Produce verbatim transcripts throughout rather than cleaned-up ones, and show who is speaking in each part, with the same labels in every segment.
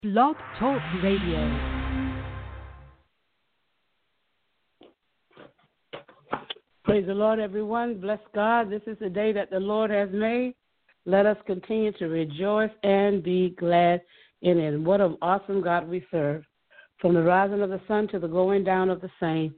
Speaker 1: Blog Talk Radio.
Speaker 2: Praise the Lord, everyone. Bless God. This is the day that the Lord has made. Let us continue to rejoice and be glad in it. What an awesome God we serve. From the rising of the sun to the going down of the same,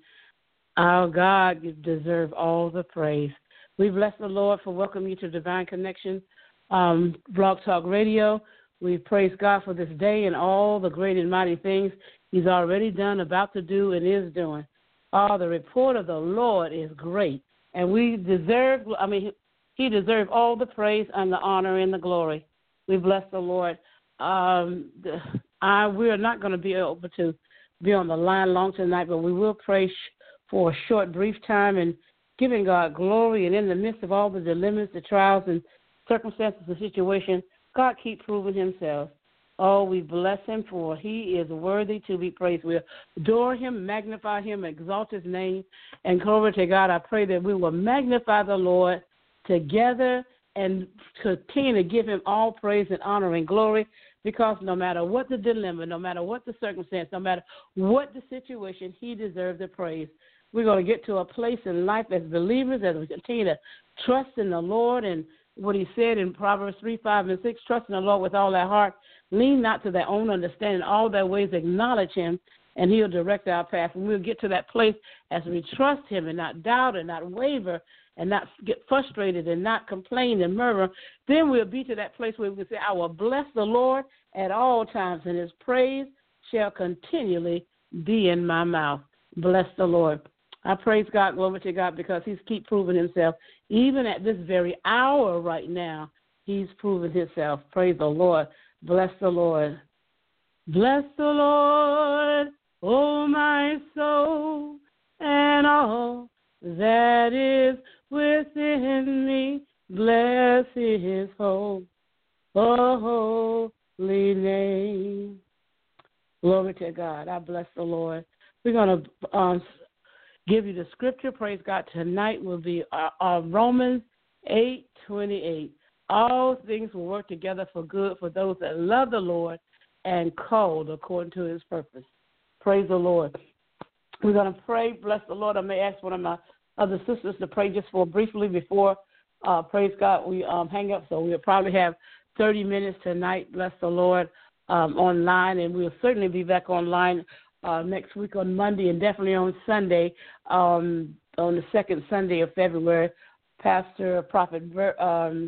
Speaker 2: our God deserves all the praise. We bless the Lord for welcoming you to Divine Connection, um, Blog Talk Radio. We praise God for this day and all the great and mighty things He's already done, about to do, and is doing. Oh, the report of the Lord is great, and we deserve, I mean, He deserves all the praise and the honor and the glory. We bless the Lord. Um, the, I, we are not going to be able to be on the line long tonight, but we will pray sh- for a short, brief time and giving God glory. And in the midst of all the dilemmas, the trials, and circumstances, the situation, God keep proving Himself. Oh, we bless Him, for He is worthy to be praised. We adore Him, magnify Him, exalt His name, and glory to God. I pray that we will magnify the Lord together and continue to give Him all praise and honor and glory, because no matter what the dilemma, no matter what the circumstance, no matter what the situation, He deserves the praise. We're going to get to a place in life as believers as we continue to trust in the Lord and what He said in Proverbs three, five, and six, trust in the Lord with all their heart, lean not to their own understanding, all their ways acknowledge Him, and He'll direct our path. And we'll get to that place as we trust Him and not doubt and not waver and not get frustrated and not complain and murmur. Then we'll be to that place where we can say, I will bless the Lord at all times, and His praise shall continually be in my mouth. Bless the Lord. I praise God, glory to God, because He's keep proving Himself. Even at this very hour right now, He's proven Himself. Praise the Lord. Bless the Lord. Bless the Lord, oh my soul, and all that is within me. Bless His whole, oh, holy name. Glory to God. I bless the Lord. We're going to um, give you the scripture. Praise God. Tonight will be uh, uh, Romans eight twenty-eight. All things will work together for good for those that love the Lord and called according to His purpose. Praise the Lord. We're going to pray. Bless the Lord. I may ask one of my other sisters to pray just for briefly before, uh, praise God, we um, hang up. So we'll probably have thirty minutes tonight. Bless the Lord, um, online, and we'll certainly be back online Uh, next week on Monday, and definitely on Sunday, um, on the second Sunday of February. Pastor Prophet Bird, um,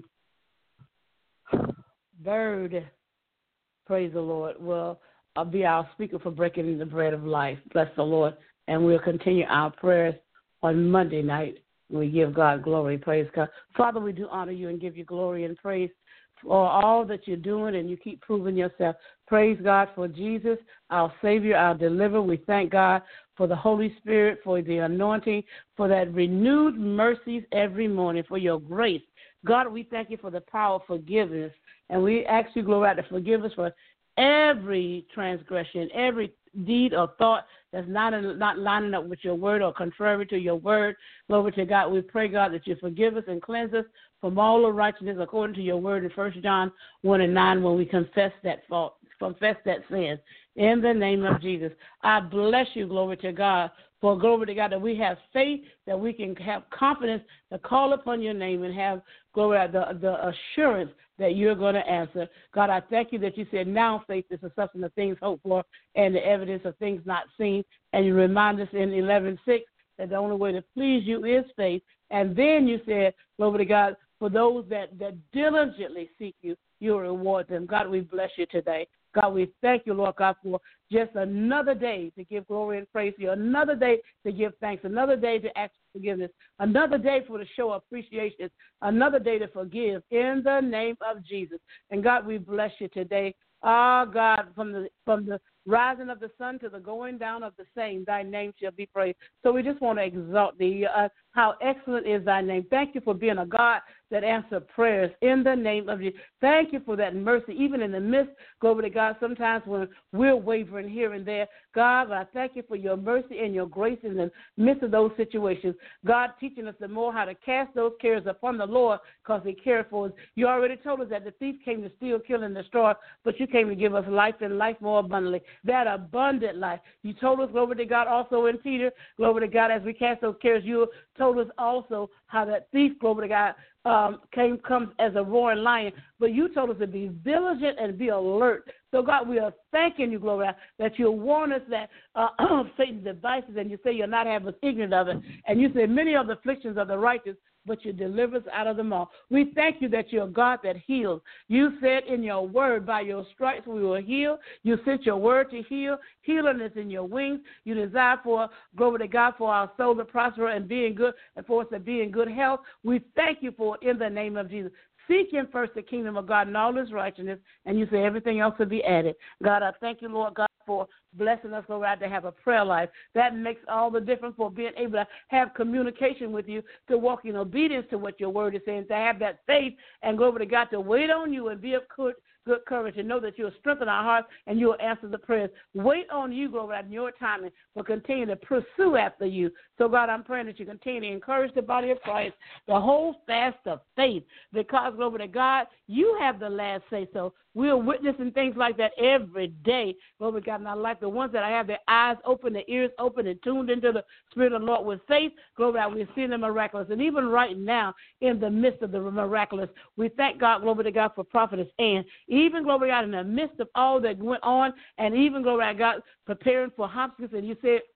Speaker 2: Bird, praise the Lord, will uh, be our speaker for breaking the bread of life. Bless the Lord. And we'll continue our prayers on Monday night. We give God glory. Praise God. Father, we do honor You and give You glory and praise for all that You're doing, and You keep proving Yourself. Praise God for Jesus, our Savior, our deliverer. We thank God for the Holy Spirit, for the anointing, for that renewed mercies every morning, for Your grace. God, we thank You for the power of forgiveness, and we ask You, glory, to forgive us for every transgression, every deed or thought that's not in, not lining up with Your word or contrary to Your word. Glory to God. We pray, God, that You forgive us and cleanse us from all unrighteousness according to Your word in First John one and nine, when we confess that fault, confess that sin. In the name of Jesus, I bless You, glory to God, for glory to God, that we have faith, that we can have confidence to call upon Your name and have, glory, the, the assurance that You're going to answer. God, I thank You that You said now faith is the substance of things hoped for and the evidence of things not seen. And You remind us in eleven six that the only way to please You is faith. And then You said, glory to God, for those that, that diligently seek You, You'll reward them. God, we bless You today. God, we thank You, Lord God, for just another day to give glory and praise to You, another day to give thanks, another day to ask for forgiveness, another day for to show appreciation, another day to forgive in the name of Jesus. And God, we bless You today. Ah, God, from the from the rising of the sun to the going down of the same, Thy name shall be praised. So we just want to exalt Thee. Uh, How excellent is thy name. Thank you for being a God that answers prayers in the name of Jesus. Thank you for that mercy, even in the midst, glory to God, sometimes when we're wavering here and there. God, I thank you for your mercy and your grace in the midst of those situations. God, teaching us the more how to cast those cares upon the Lord because he cared for us. You already told us that the thief came to steal, kill, and destroy, but you came to give us life and life more abundantly. That abundant life. You told us, glory to God, also in Peter, glory to God, as we cast those cares, you told us also how that thief, glory to God, um, came comes as a roaring lion. But you told us to be vigilant and be alert. So, God, we are thanking you, glory, that you warn us that uh, Satan's devices, and you say you'll not have us ignorant of it. And you say many of the afflictions of the righteous, but you deliver us out of them all. We thank you that you're a God that heals. You said in your word, by your stripes we will heal. You sent your word to heal. Healing is in your wings. You desire for, glory to God, for our soul to prosper and be in good, and for us to be in good health. We thank you for it in the name of Jesus. Seek him first, the kingdom of God and all his righteousness, and you say everything else will be added. God, I thank you, Lord God, for blessing us, Lord God, to have a prayer life. That makes all the difference for being able to have communication with you, to walk in obedience to what your word is saying, to have that faith and glory to God, to wait on you and be of good, good courage and know that you'll strengthen our hearts and you'll answer the prayers. Wait on you, glory God, in your timing, but continue to pursue after you. So, God, I'm praying that you continue to encourage the body of Christ to hold fast of faith because, glory to God, you have the last say so. We're witnessing things like that every day, glory to God, in our life. The ones that I have their eyes open, their ears open, and tuned into the Spirit of the Lord with faith, glory to God, we're seeing the miraculous. And even right now, in the midst of the miraculous, we thank God, glory to God, for Prophetess Ann. Even, glory to God, in the midst of all that went on, and even, glory to God, preparing for hospice, and you said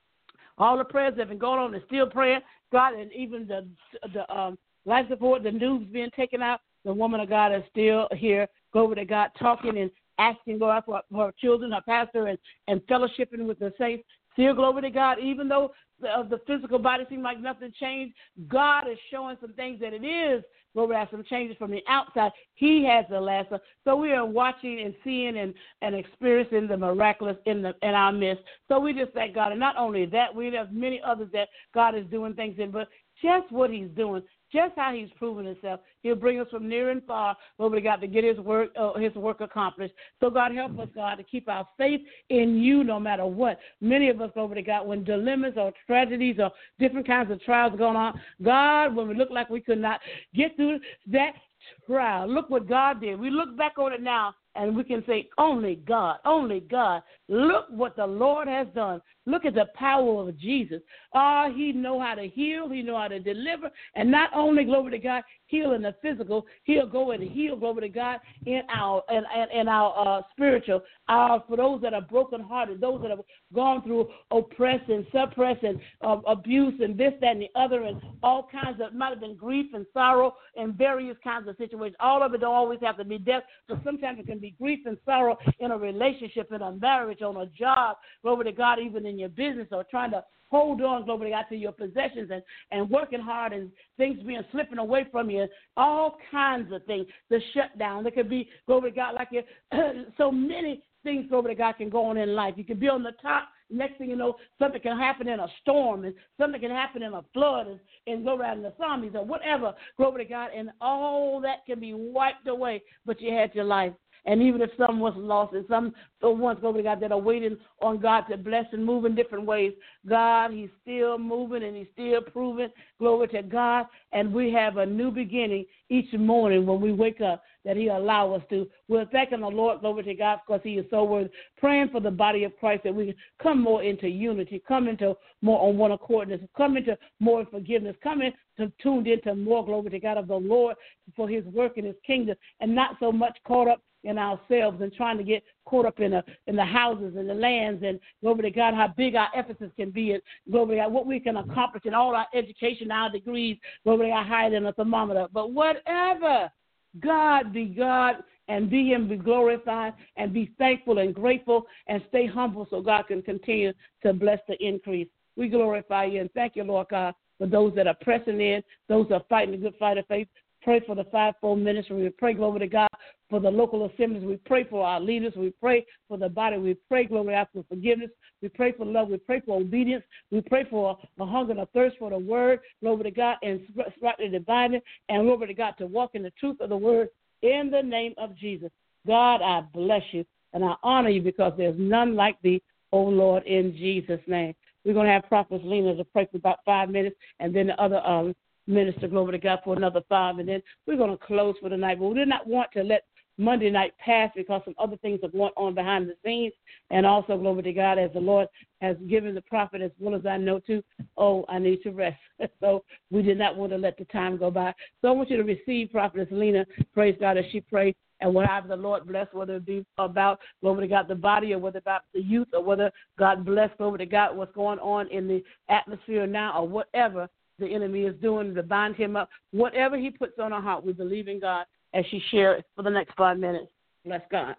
Speaker 2: all the prayers that have been going on and still praying, God, and even the the um, life support, the news being taken out, the woman of God is still here, glory to God, talking and asking God for her children, her pastor, and, and fellowshipping with the saints. Still, glory to God, even though the, uh, the physical body seems like nothing changed, God is showing some things that it is, glory to God, some changes from the outside. He has the last one. So we are watching and seeing and, and experiencing the miraculous in the in our midst. So we just thank God. And not only that, we have many others that God is doing things in, but just what he's doing, just how he's proven himself. He'll bring us from near and far, glory to God, to get his work, uh, his work accomplished. So, God, help us, God, to keep our faith in you no matter what. Many of us, glory to God, when dilemmas or tragedies or different kinds of trials going on, God, when we look like we could not get through that trial, look what God did. We look back on it now, and we can say, only God, only God. Look what the Lord has done. Look at the power of Jesus. Ah, he know how to heal. He know how to deliver. And not only, glory to God, heal in the physical, he'll go and heal, glory to God, in our in, in our uh, spiritual. Uh, for those that are brokenhearted, those that have gone through oppress and suppress and uh, abuse and this, that, and the other, and all kinds of, might have been grief and sorrow and various kinds of situations. All of it don't always have to be death, but sometimes it can be grief and sorrow in a relationship, in a marriage, on a job, glory to God, even in your business, or trying to hold on, glory to God, to your possessions and, and working hard and things being slipping away from you, all kinds of things. The shutdown, there could be, glory to God, like it, so many things, glory to God, can go on in life. You can be on the top. Next thing you know, something can happen in a storm, and something can happen in a flood, and, and go around the tsunamis or whatever, glory to God, and all that can be wiped away, but you had your life. And even if some was lost, and some ones, glory to God, that are waiting on God to bless and move in different ways, God, he's still moving and he's still proving, glory to God. And we have a new beginning each morning when we wake up that he allow us to. We're thanking the Lord, glory to God, because he is so worthy. Praying for the body of Christ that we can come more into unity, come into more on one accordness, come into more forgiveness, come into tuned into more, glory to God, of the Lord for his work in his kingdom, and not so much caught up in ourselves and trying to get caught up in the in the houses and the lands, and glory to God, how big our emphasis can be, and glory to God, what we can accomplish in all our education, our degrees, glory to God, higher than a thermometer. But whatever, God be God, and be him be glorified, and be thankful and grateful, and stay humble so God can continue to bless the increase. We glorify you and thank you, Lord God, for those that are pressing in, those that are fighting the good fight of faith. pray for the fivefold ministry. We pray, glory to God, for the local assemblies. We pray for our leaders. We pray for the body. We pray, glory to God, for forgiveness. We pray for love. We pray for obedience. We pray for a hunger and a thirst for the word, glory to God, and rightly dividing, and glory to God, to walk in the truth of the word in the name of Jesus. God, I bless you, and I honor you because there's none like thee, O Lord, in Jesus' name. We're going to have Prophet Lena to pray for about five minutes, and then the other um, minister, glory to God, for another five, and then we're going to close for the night. But we did not want to let Monday night pass because some other things are going on behind the scenes, and also, glory to God, as the Lord has given the prophet as well as I know too, oh, I need to rest. So we did not want to let the time go by. So I want you to receive Prophetess Lena, praise God, as she prays, and whatever the Lord bless, whether it be about, glory to God, the body, or whether about the youth, or whether God bless, glory to God, what's going on in the atmosphere now, or whatever the enemy is doing to bind him up, whatever he puts on our heart, we believe in God as she shares for the next five minutes. Bless God.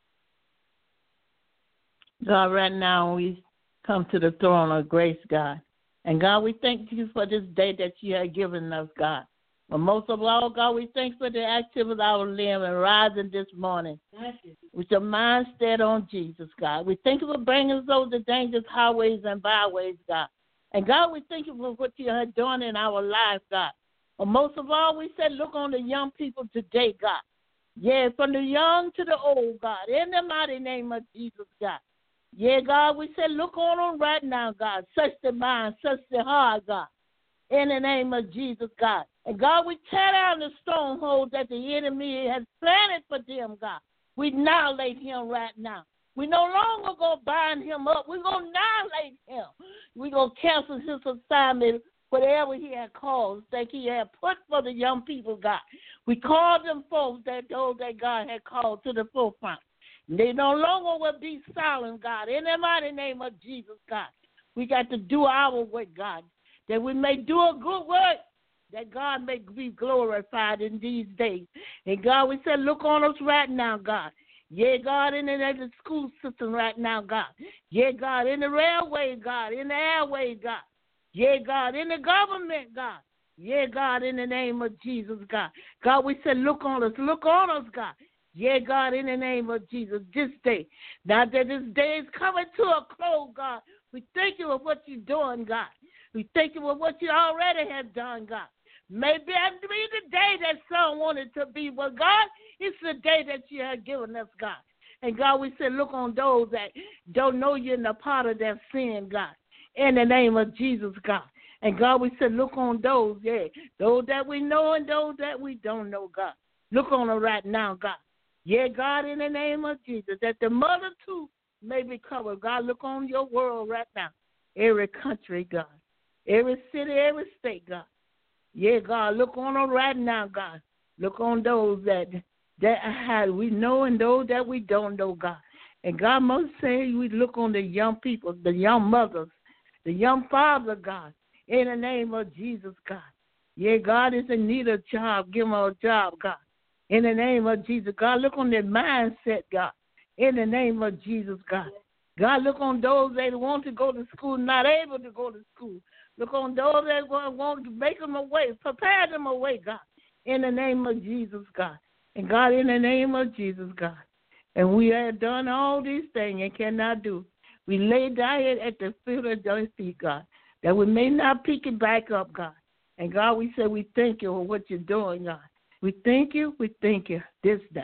Speaker 3: God, right now we come to the throne of grace, God. And God, we thank you for this day that you have given us, God. But most of all, God, we thank you for the activity of our limb and rising this morning with your mind set on Jesus, God. We thank you for bringing us over the dangerous highways and byways, God. And God, we thank you for what you are doing in our lives, God. But most of all, we said, look on the young people today, God. Yeah, from the young to the old, God, in the mighty name of Jesus, God. Yeah, God, we said, look on them right now, God. Touch the mind, touch the heart, God, in the name of Jesus, God. And God, we tear down the stronghold that the enemy has planted for them, God. We annihilate him right now. We no longer going to bind him up. We're going to annihilate him. We're going to cancel his assignment, whatever he had caused, that he had put for the young people, God. We call them folks that those that God had called to the forefront. They no longer will be silent, God. In the mighty name of Jesus, God. We got to do our work, God, that we may do a good work, that God may be glorified in these days. And God, we said, look on us right now, God. Yeah, God, in the, in the school system right now, God. Yeah, God, in the railway, God, in the airway, God. Yeah, God, in the government, God. Yeah, God, in the name of Jesus, God. God, we said, look on us, look on us, God. Yeah, God, in the name of Jesus, this day. Now that this day is coming to a close, God, we thank you for what you're doing, God. We thank you for what you already have done, God. Maybe it be the day that some wanted to be, but God, it's the day that you have given us, God. And God, we said, look on those that don't know you in the part of their sin, God. In the name of Jesus, God. And God, we said, look on those, yeah, those that we know and those that we don't know, God. Look on them right now, God. Yeah, God, in the name of Jesus, that the mother too may be covered. God, look on your world right now. Every country, God. Every city, every state, God. Yeah, God, look on them right now, God. Look on those that that have, we know and those that we don't know, God. And God must say we look on the young people, the young mothers, the young father, God, in the name of Jesus, God. Yeah, God is in need of a job. Give them a job, God. In the name of Jesus, God, look on their mindset, God. In the name of Jesus, God. God, look on those that want to go to school, not able to go to school. Look on those that want to make them away, prepare them away, God. In the name of Jesus, God. And God, in the name of Jesus, God. And we have done all these things and cannot do. We lay down at the feet of your feet, God, that we may not pick it back up, God. And God, we say we thank you for what you're doing, God. We thank you, we thank you this day.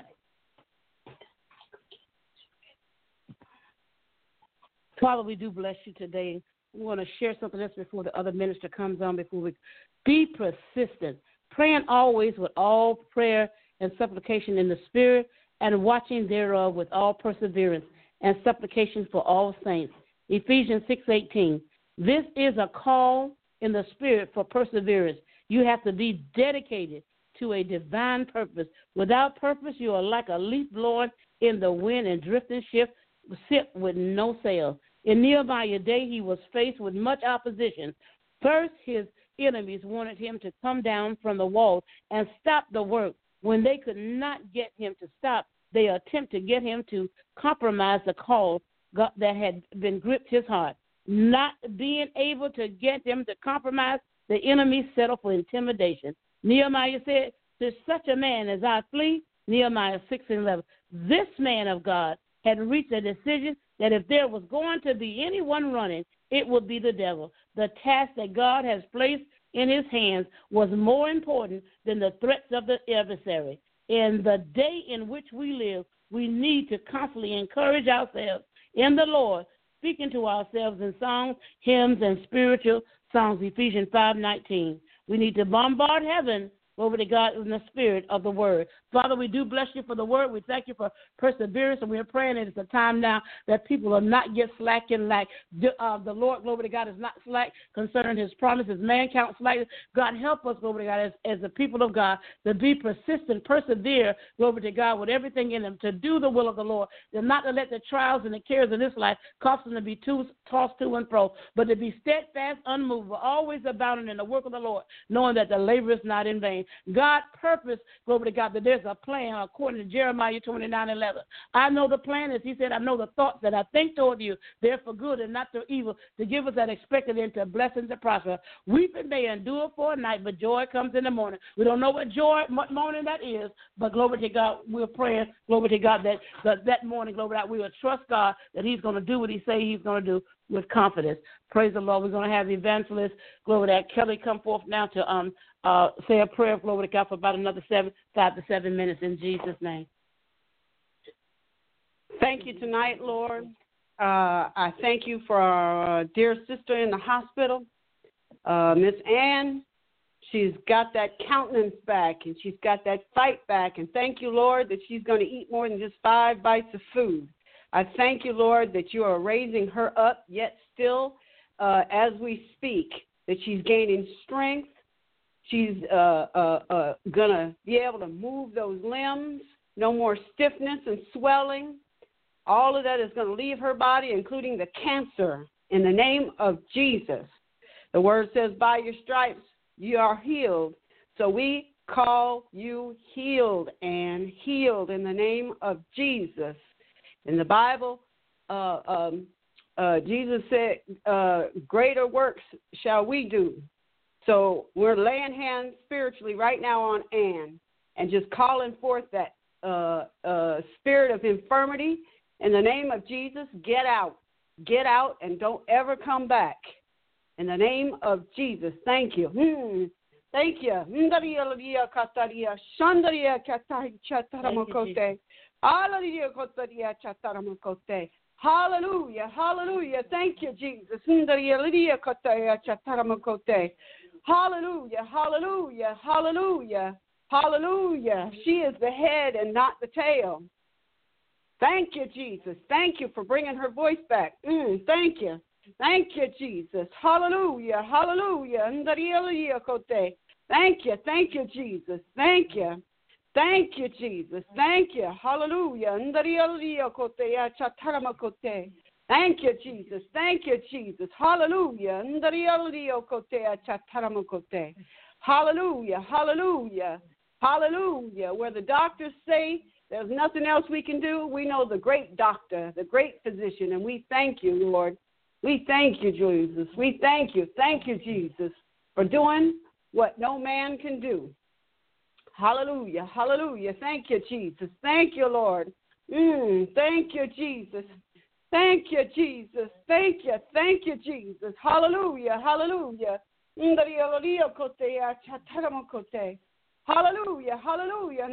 Speaker 2: Father, we do bless you today. We want to share something else before the other minister comes on, before we be persistent, praying always with all prayer and supplication in the Spirit, and watching thereof with all perseverance and supplication for all saints. Ephesians six eighteen. This is a call in the Spirit for perseverance. You have to be dedicated to a divine purpose. Without purpose, you are like a leaf blown in the wind and drifting ship, ship with no sail. In Nehemiah's day, he was faced with much opposition. First, his enemies wanted him to come down from the wall and stop the work. When they could not get him to stop, they attempted to get him to compromise the call that had been gripped his heart. Not being able to get him to compromise, the enemy settled for intimidation. Nehemiah said, to such a man as I flee, Nehemiah six and eleven. This man of God had reached a decision that if there was going to be anyone running, it would be the devil. The task that God has placed in his hands was more important than the threats of the adversary. In the day in which we live, we need to constantly encourage ourselves in the Lord, speaking to ourselves in songs, hymns, and spiritual songs, Ephesians five nineteen. We need to bombard heaven over to God in the spirit of the word. Father, we do bless you for the word. We thank you for perseverance, and we are praying that it's a time now that people are not yet slacking like uh, the Lord, glory to God, is not slack concerning his promises. Man counts slack. God, help us, glory to God, as, as the people of God, to be persistent, persevere, glory to God, with everything in them, to do the will of the Lord, and not to let the trials and the cares of this life cause them to be too, tossed to and fro, but to be steadfast, unmovable, always abounding in the work of the Lord, knowing that the labor is not in vain. God purposed, glory to God, that there's a plan according to Jeremiah twenty-nine eleven. I know the plan, as he said, I know the thoughts that I think toward you. They're for good and not for evil, to give us that expected end to blessings and prosper. Weeping may endure for a night, but joy comes in the morning. We don't know what joy, what morning that is, but glory to God, we're praying, glory to God, that that, that morning, glory to God, we will trust God that he's going to do what he say he's going to do with confidence. Praise the Lord. We're going to have evangelist, glory to God, Kelly come forth now to um uh say a prayer, glory to God, for about another seven, five to seven minutes in Jesus' name.
Speaker 4: Thank you tonight, Lord. Uh, I thank you for our uh, dear sister in the hospital, uh, Miss Ann. She's got that countenance back, and she's got that fight back. And thank you, Lord, that she's going to eat more than just five bites of food. I thank you, Lord, that you are raising her up, yet still, uh, as we speak, that she's gaining strength. She's uh, uh, uh, going to be able to move those limbs, no more stiffness and swelling. All of that is going to leave her body, including the cancer, in the name of Jesus. The word says, by your stripes, you are healed. So we call you healed and healed in the name of Jesus. In the Bible, uh, um, uh, Jesus said, uh, greater works shall we do. So we're laying hands spiritually right now on Ann and just calling forth that uh, uh, spirit of infirmity. In the name of Jesus, get out. Get out and don't ever come back. In the name of Jesus, thank you. Hmm. Thank you. Hallelujah, hallelujah. Thank you, Jesus. Hallelujah, hallelujah, hallelujah, hallelujah. She is the head and not the tail. Thank you, Jesus. Thank you for bringing her voice back. Mm, thank you. Thank you, Jesus. Hallelujah, hallelujah. Thank you, thank you, Jesus. Thank you. Thank you, Jesus. Thank you. Hallelujah. Thank you, Jesus. Thank you, Jesus. Hallelujah. Hallelujah. Hallelujah. Hallelujah. Where the doctors say there's nothing else we can do, we know the great doctor, the great physician, and we thank you, Lord. We thank you, Jesus. We thank you. Thank you, Jesus, for doing what no man can do. Hallelujah. Hallelujah. Thank you, Jesus. Thank you, Lord. Mm, thank you, Jesus. Thank you, Jesus. Thank you. Thank you, Jesus. Hallelujah. Hallelujah. Hallelujah. Hallelujah.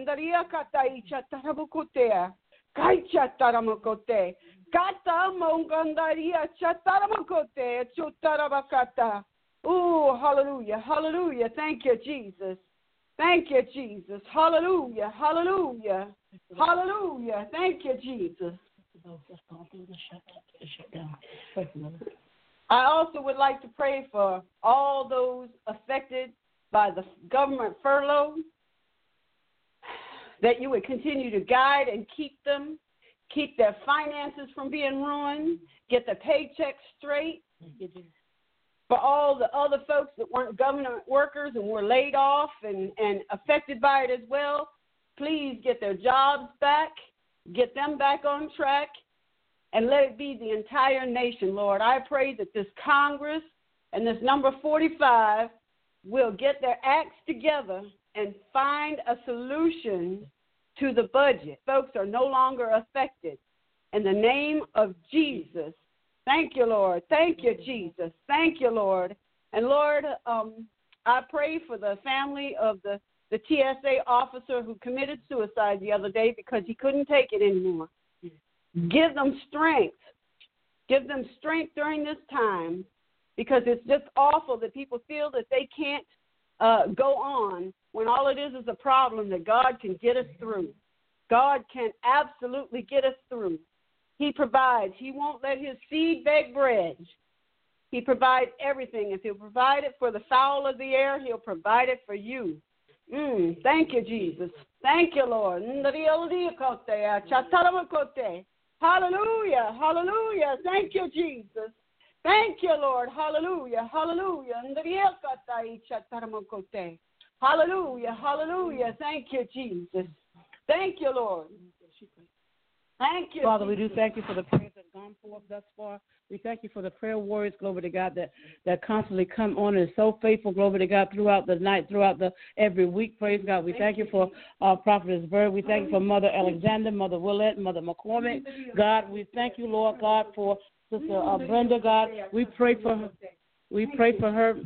Speaker 4: Oh, hallelujah. Hallelujah. Thank you, Jesus. Thank you, Jesus. Hallelujah. Hallelujah. Hallelujah. Thank you, Jesus. I also would like to pray for all those affected by the government furlough, that you would continue to guide and keep them, keep their finances from being ruined, get the paychecks straight. For all the other folks that weren't government workers and were laid off and, and affected by it as well, please get their jobs back, get them back on track, and let it be the entire nation, Lord. I pray that this Congress and this number forty-five will get their acts together and find a solution to the budget. Folks are no longer affected. In the name of Jesus, thank you, Lord. Thank you, Jesus. Thank you, Lord. And, Lord, um, I pray for the family of the, the T S A officer who committed suicide the other day because he couldn't take it anymore. Give them strength. Give them strength during this time, because it's just awful that people feel that they can't uh, go on when all it is is a problem that God can get us through. God can absolutely get us through. He provides. He won't let his seed beg bread. He provides everything. If he'll provide it for the fowl of the air, he'll provide it for you. Mm, thank you, Jesus. Thank you, Lord. Hallelujah. Hallelujah. Thank you, Jesus. Thank you, Lord. Hallelujah. Hallelujah. Hallelujah. Hallelujah. Thank you, Jesus. Thank you, Lord. Thank you,
Speaker 2: Father,
Speaker 4: Jesus.
Speaker 2: we do thank you for the prayers that have gone forth thus far. We thank you for the prayer warriors, glory to God, that, that constantly come on and so faithful, glory to God, throughout the night, throughout the every week. Praise God. We thank you for our prophetess Bird. We thank you for Mother Alexander, Mother Willette, Mother McCormick. God, we thank you, Lord God, for Sister uh, Brenda, God. We pray for her. We pray for her.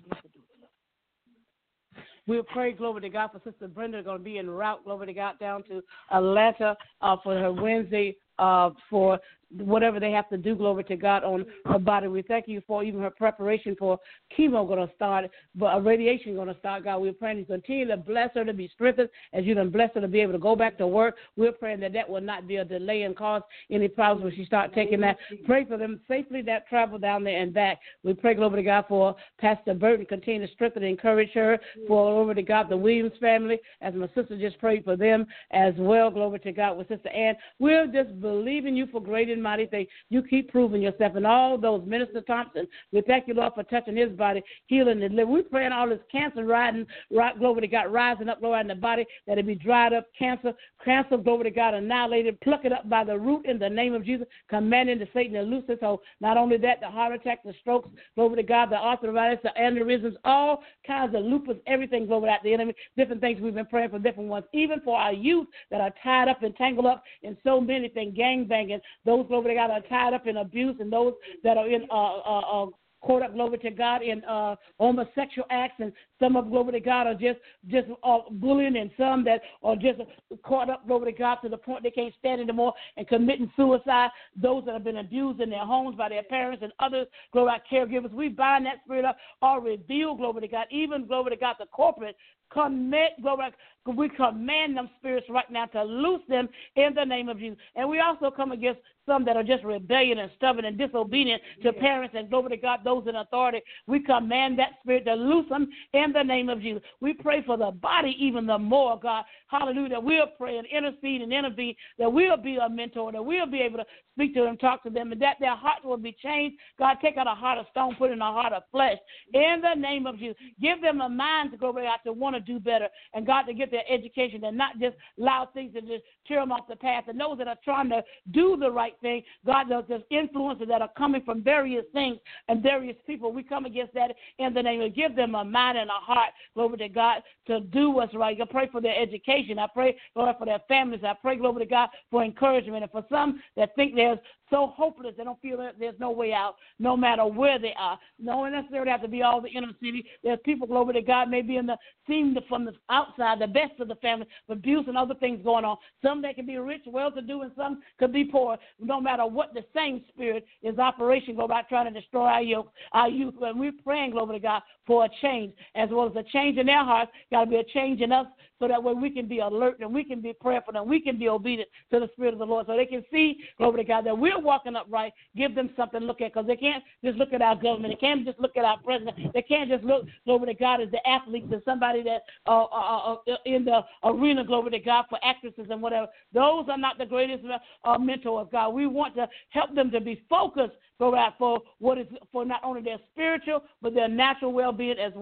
Speaker 2: We'll pray, glory to God, for Sister Brenda, going to be en route, glory to God, down to Atlanta uh, for her Wednesday uh, for whatever they have to do, glory to God, on her body. We thank you for even her preparation for chemo going to start, but a radiation going to start, God. We're praying you continue to bless her to be strengthened as you done bless her to be able to go back to work. We're praying that that will not be a delay and cause any problems when she start taking that. Pray for them safely that travel down there and back. We pray, glory to God, for Pastor Burton. Continue to strengthen and encourage her. For, glory to God, the Williams family, as my sister just prayed for them as well, glory to God, with Sister Ann. We're just believing you for great and mighty things. You keep proving yourself. And all those, Minister Thompson, we thank you, Lord, for touching his body, healing and living. We're praying all this cancer riding, right, glory to God, rising up, Lord, in the body, that it be dried up, cancer, cancer, glory to God, annihilated, pluck it up by the root in the name of Jesus, commanding to Satan to loose it. So not only that, the heart attack, the strokes, glory to God, the arthritis, the aneurysms, all kinds of lupus, everything, glory to the enemy, different things we've been praying for, different ones, even for our youth that are tied up and tangled up in so many things, gang banging, those, glory to God, are tied up in abuse, and those that are in uh, uh, uh, caught up, glory to God, in uh, homosexual acts, and some of, glory to God, are just just uh, bullying, and some that are just caught up, glory to God, to the point they can't stand anymore and committing suicide. Those that have been abused in their homes by their parents and others, glory to God, caregivers, we bind that spirit up or reveal, glory to God, even, glory to God, the corporate commit, glory, we command them spirits right now to loose them in the name of Jesus. And we also come against some that are just rebellion and stubborn and disobedient to parents, and glory to God, those in authority. We command that spirit to loose them in the name of Jesus. We pray for the body even the more, God. Hallelujah. That we'll pray and intercede and intervene, that we'll be a mentor, that we'll be able to speak to them, talk to them, and that their hearts will be changed. God, take out a heart of stone, put in a heart of flesh. In the name of Jesus, give them a mind to go out to want to do better, and God, to get their education and not just allow things to just tear them off the path. And those that are trying to do the right thing, God, there's influences that are coming from various things and various people. We come against that in the name of, give them a mind and a heart, glory to God, to do what's right. I pray for their education. I pray, Lord, for their families. I pray, glory to God, for encouragement. And for some that think there's so hopeless, they don't feel that there's no way out, no matter where they are. No one necessarily have to be all the inner city. There's people, glory to God, maybe in the seem to, from the outside, the best of the family, abuse and other things going on. Some that can be rich, well-to-do, and some could be poor. No matter what, the same spirit is operation, go about trying to destroy our youth. Our youth. When we're praying, glory to God, for a change, as well as a change in their hearts, got to be a change in us, so that way we can be alert and we can be prayerful and we can be obedient to the Spirit of the Lord, so they can see, glory to God, that we're walking upright. Give them something to look at, because they can't just look at our government. They can't just look at our president. They can't just look, glory to God, as the athletes and somebody that uh, uh, uh, in the arena, glory to God, for actresses and whatever. Those are not the greatest uh, mentors, God. We want to help them to be focused, glory to God, for what is for not only their spiritual but their natural well-being as well.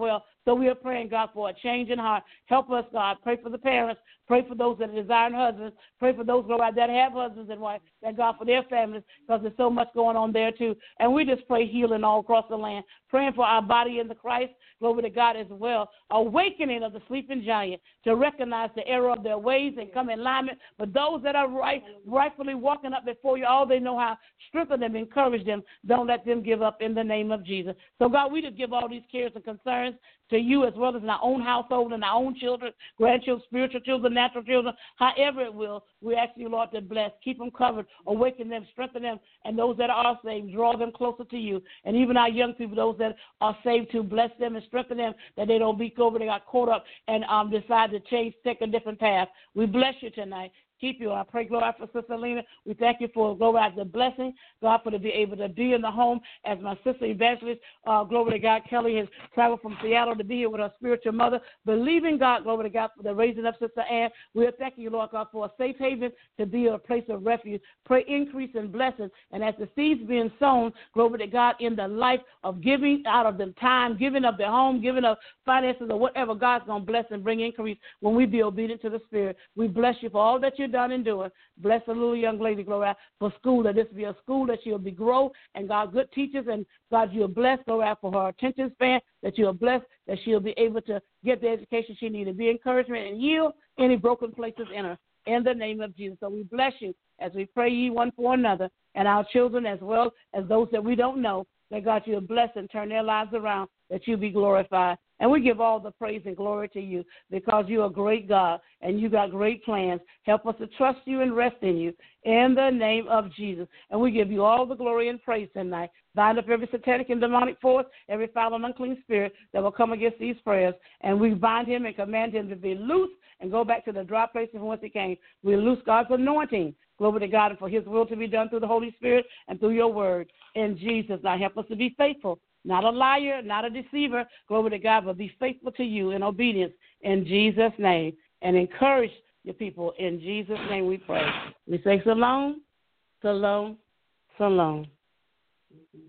Speaker 2: So we are praying, God, for a change in heart. Help us, God. Pray for the parents. Pray for those that are desiring husbands. Pray for those, Lord, that have husbands and wives. Thank God for their families, because there's so much going on there, too. And we just pray healing all across the land. Praying for our body in the Christ. Glory to God as well. Awakening of the sleeping giant to recognize the error of their ways and come in alignment. But those that are right, rightfully walking up before you, all they know how, strengthen them, encourage them. Don't let them give up in the name of Jesus. So, God, we just give all these cares and concerns to you, as well as in our own household and our own children, grandchildren, spiritual children, natural children, however it will. We ask you, Lord, to bless, keep them covered, awaken them, strengthen them, and those that are saved, draw them closer to you. And even our young people, those that are saved, to bless them and strengthen them, that they don't be over, they got caught up and um, decide to change, take a different path. We bless you tonight. Keep you. I pray, glory, for Sister Lena. We thank you for, glory, the blessing, God, for to be able to be in the home as my sister evangelist, uh, glory to God, Kelly has traveled from Seattle to be here with her spiritual mother, believing, God, glory to God, for the raising of Sister Ann. We are thanking you, Lord God, for a safe haven to be a place of refuge. Pray increase and blessings. And as the seeds being sown, glory to God, in the life of giving out of the time, giving of their home, giving of finances or whatever, God's going to bless and bring increase when we be obedient to the Spirit. We bless you for all that you done and doing. Bless the little young lady, glory, for school, that this be a school that she'll be grow, and God, good teachers, and God, you'll bless, glory, for her attention span, that you'll bless, that she'll be able to get the education she needs, be encouragement and heal any broken places in her, in the name of Jesus. So we bless you as we pray ye one for another, and our children as well as those that we don't know, that God, you'll bless and turn their lives around, that you be glorified. And we give all the praise and glory to you, because you're a great God and you got great plans. Help us to trust you and rest in you in the name of Jesus. And we give you all the glory and praise tonight. Bind up every satanic and demonic force, every foul and unclean spirit that will come against these prayers. And we bind him and command him to be loose and go back to the dry places from whence he came. We loose God's anointing. Glory to God, and for his will to be done through the Holy Spirit and through your word. In Jesus, now help us to be faithful. Not a liar, not a deceiver, glory to God, but be faithful to you in obedience in Jesus' name. And encourage your people. In Jesus' name we pray. We say shalom, shalom, shalom.